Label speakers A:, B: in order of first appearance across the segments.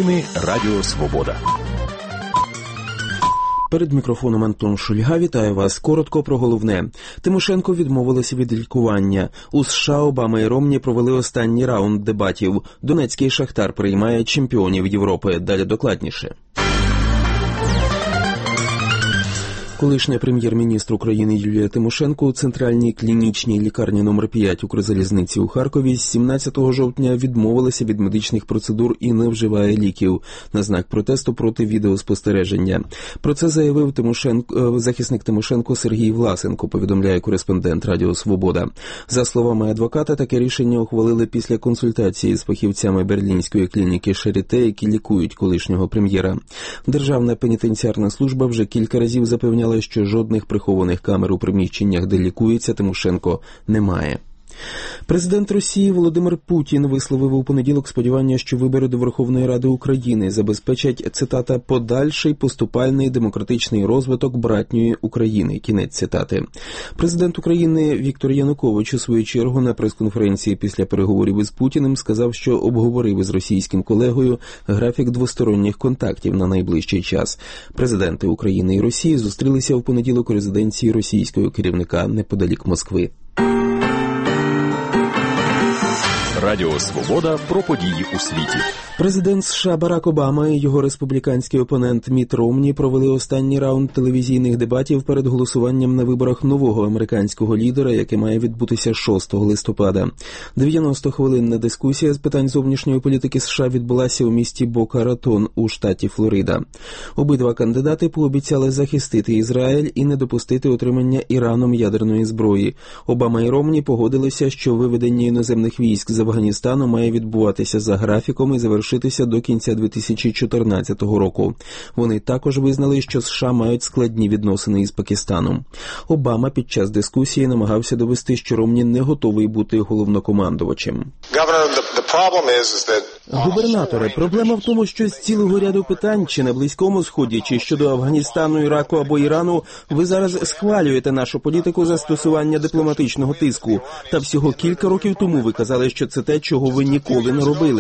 A: Новини Радіо Свобода.
B: Перед мікрофоном Антон Шульга. Вітаю вас. Коротко про головне. Тимошенко відмовилася від лікування. У США Обама і Ромні провели останній раунд дебатів. Донецький Шахтар приймає чемпіонів Європи. Далі докладніше. Колишня прем'єр-міністр України Юлія Тимошенко у Центральній клінічній лікарні номер 5 Укрзалізниці у Харкові з 17 жовтня відмовилася від медичних процедур і не вживає ліків на знак протесту проти відеоспостереження. Про це заявив захисник Тимошенко Сергій Власенко, повідомляє кореспондент Радіо Свобода. За словами адвоката, таке рішення ухвалили після консультації з фахівцями берлінської клініки Шаріте, які лікують колишнього прем'єра. Державна пенітенціарна служба вже кілька разів запевняла, що жодних прихованих камер у приміщеннях, де лікується Тимошенко, немає. Президент Росії Володимир Путін висловив у понеділок сподівання, що вибори до Верховної Ради України забезпечать, цитата, «подальший поступальний демократичний розвиток братньої України». Кінець цитати. Президент України Віктор Янукович у свою чергу на прес-конференції після переговорів із Путіним сказав, що обговорив із російським колегою графік двосторонніх контактів на найближчий час. Президенти України і Росії зустрілися в понеділок у резиденції російського керівника неподалік Москви.
A: Радіо Свобода про події у світі.
B: Президент США Барак Обама і його республіканський опонент Мітт Ромні провели останній раунд телевізійних дебатів перед голосуванням на виборах нового американського лідера, яке має відбутися 6 листопада. 90-хвилинна дискусія з питань зовнішньої політики США відбулася у місті Бока-Ратон у штаті Флорида. Обидва кандидати пообіцяли захистити Ізраїль і не допустити отримання Іраном ядерної зброї. Обама і Ромні погодилися, що виведення іноземних військ з Афганістану має відбуватися за графіком і завершитися до кінця 2014 року. Вони також визнали, що США мають складні відносини із Пакистаном. Обама під час дискусії намагався довести, що Ромні не готовий бути головнокомандувачем. Губернаторе, проблема в тому, що з цілого ряду питань, чи на Близькому Сході, чи щодо Афганістану, Іраку або Ірану, ви зараз схвалюєте нашу політику застосування дипломатичного тиску. Та всього кілька років тому ви казали, що це те, чого ви ніколи не робили.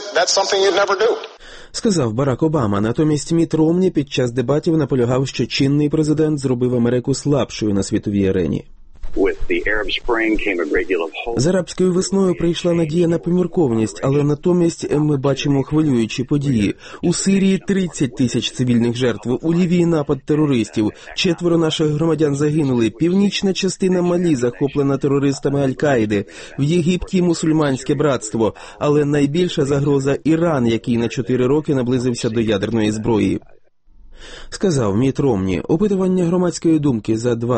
B: Сказав Барак Обама. Натомість Мітт Ромні під час дебатів наполягав, що чинний президент зробив Америку слабшою на світовій арені. З арабською весною прийшла надія на помірковність, але натомість ми бачимо хвилюючі події. У Сирії 30 тисяч цивільних жертв, у Лівії напад терористів, 4 наших громадян загинули, північна частина Малі захоплена терористами Аль-Каїди, в Єгипті мусульманське братство, але найбільша загроза – Іран, який на 4 роки наблизився до ядерної зброї. Сказав Мітт Ромні. Опитування громадської думки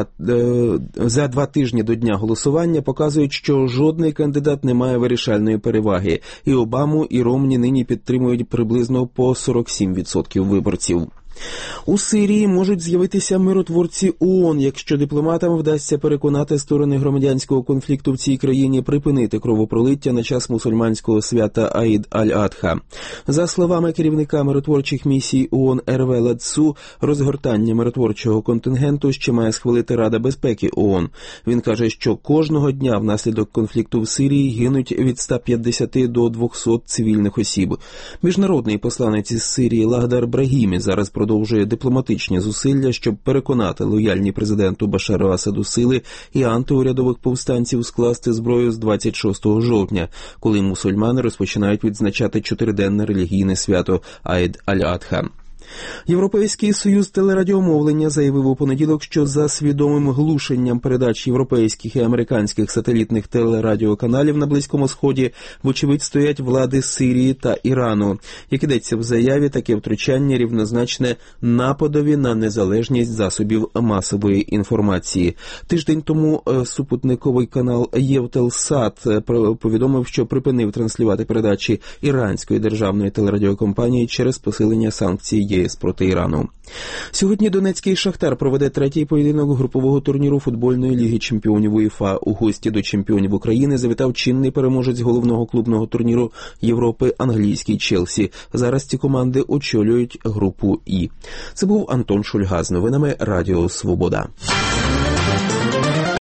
B: за 2 тижні до дня голосування показують, що жодний кандидат не має вирішальної переваги. І Обаму, і Ромні нині підтримують приблизно по 47% виборців. У Сирії можуть з'явитися миротворці ООН, якщо дипломатам вдасться переконати сторони громадянського конфлікту в цій країні припинити кровопролиття на час мусульманського свята Аїд Аль-Адха. За словами керівника миротворчих місій ООН Ерве Ладсу, розгортання миротворчого контингенту ще має схвалити Рада безпеки ООН. Він каже, що кожного дня внаслідок конфлікту в Сирії гинуть від 150 до 200 цивільних осіб. Міжнародний посланець із Сирії Лагдар Брагімі зараз продовжує дипломатичні зусилля, щоб переконати лояльні президенту Башару Асаду сили і антиурядових повстанців скласти зброю з 26 жовтня, коли мусульмани розпочинають відзначати 4-денне релігійне свято Аїд Аль-Адха. Європейський союз телерадіомовлення заявив у понеділок, що за свідомим глушенням передач європейських і американських сателітних телерадіоканалів на Близькому Сході вочевидь стоять влади Сирії та Ірану. Як ідеться в заяві, таке втручання рівнозначне нападові на незалежність засобів масової інформації. Тиждень тому супутниковий канал Євтелсат повідомив, що припинив транслювати передачі іранської державної телерадіокомпанії через посилення санкцій ЄС проти Ірану. Сьогодні Донецький Шахтар проведе 3-й поєдинок групового турніру футбольної ліги чемпіонів УЄФА. У гості до чемпіонів України завітав чинний переможець головного клубного турніру Європи англійський Челсі. Зараз ці команди очолюють групу І. Це був Антон Шульга з новинами Радіо Свобода.